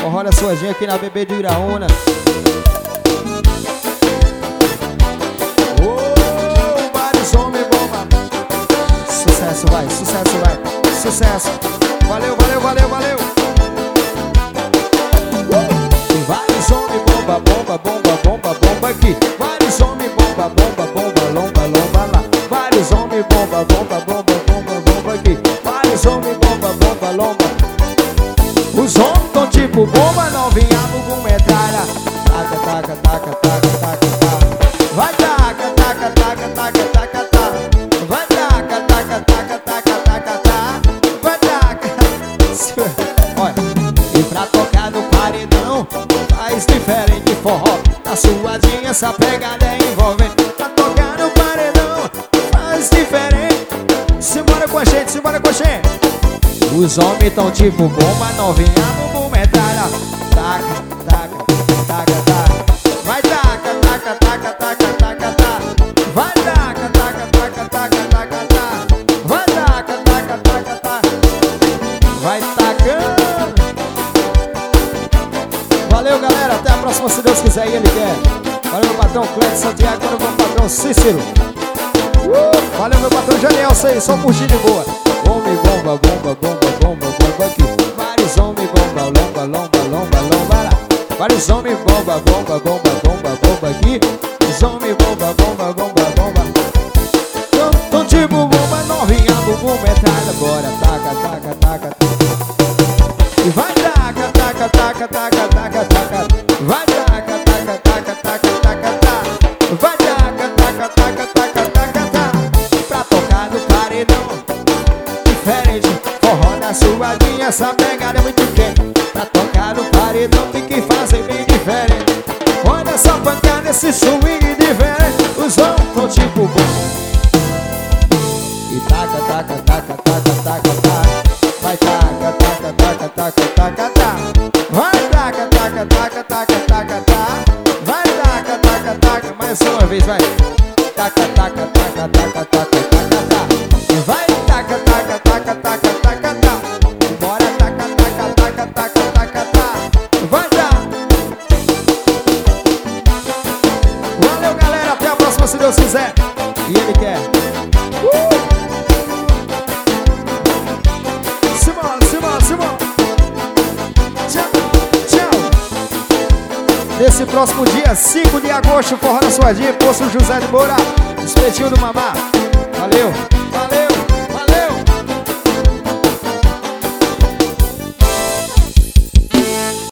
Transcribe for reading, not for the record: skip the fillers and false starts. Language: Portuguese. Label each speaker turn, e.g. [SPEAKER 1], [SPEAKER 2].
[SPEAKER 1] Forró da Suadinha aqui na Bebê do Iraúna. Vários homens bomba. Sucesso vai, sucesso vai, sucesso. Valeu, valeu, valeu, valeu. Vários homens bomba, bomba, bomba, bomba, bomba aqui. Vários homens bomba, bomba, bomba, lomba, lomba lá. Vários homens bomba, bomba, bomba, bomba, bomba aqui. Vários homens bomba, bomba, lomba. Os homens tão tipo bomba novinha, bumbum metralha. Taca, taca, taca, taca, taca, taca. Vai taca, taca, taca, taca, taca, taca. Vai taca, taca, taca, taca, taca, taca. Vai taca. Olha, e pra tocar no paredão faz diferente forró. Na Suadinha essa pegada é envolvente. Pra tocar no paredão faz diferente. Simbora com a gente, simbora com a gente. Os homens tão tipo bomba novinha, bumbum metralha. Taca, taca, taca, taca. Vai taca, taca, taca, taca, taca, taca. Vai taca, taca, taca, taca, taca, taca. Vai taca, taca, taca, taca. Vai tacando. Valeu, galera, até a próxima se Deus quiser e Ele quer. Valeu, meu patrão Cleto Santiago, valeu, meu patrão Cícero. Valeu, meu patrão Janiel, aí, só curtir de boa. Homem bomba, bomba, bomba, bomba, bomba aqui. Vários homens bomba, lomba, lomba, lomba, lomba lá. Vários homens bomba, bomba, bomba, bomba, bomba aqui. Os homens bomba, bomba, bomba, bomba. Tão tipo bomba novinha, bumbum metralha. Bora, taca, taca, taca, taca. E vai taca, taca, taca, taca, taca, taca. Vai taca, taca, taca, taca, taca, taca. Vai taca, taca, taca, taca, taca, taca. Pra tocar no paredão diferente, forró da Suadinha, essa pegada é muito quente. Pra tocar no paredão tem que fazer bem diferente. Olha essa pancada, esse swing diferente. Os homens tão tipo bom. E taca, taca, taca, taca, taca, taca. Vai taca, taca, taca, taca, taca, taca. Vai taca, taca, taca, taca, taca, taca. Vai taca, taca, taca. Mais uma vez, vai. Taca, taca, taca, taca, taca, taca, taca. Vai taca, taca, taca, taca, taca, taca. Bora taca, taca, taca, taca, taca, taca. Vai dar. Valeu, galera, até a próxima se Deus quiser e Ele quer. Simão, Simão, Simão. Tchau, tchau. Nesse próximo dia 5 de agosto, forró da Suadinha, Poço José de Moura, Espetinho do Mamá. Valeu.